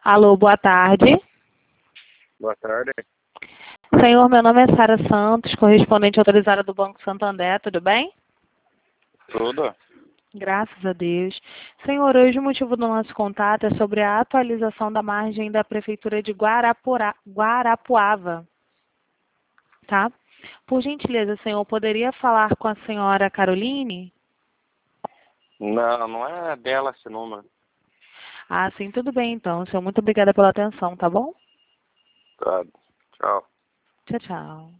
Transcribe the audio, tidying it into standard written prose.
Alô, boa tarde. Boa tarde. Senhor, meu nome é Sara Santos, correspondente autorizada do Banco Santander, tudo bem? Tudo? Graças a Deus. Senhor, hoje o motivo do nosso contato é sobre a atualização da margem da Prefeitura de Guarapuava, tá? Por gentileza, senhor, poderia falar com a senhora Caroline? Não, não é dela esse número. Ah, sim, tudo bem então. Senhor, muito obrigada pela atenção, tá bom? Tá. Tchau. Tchau, tchau.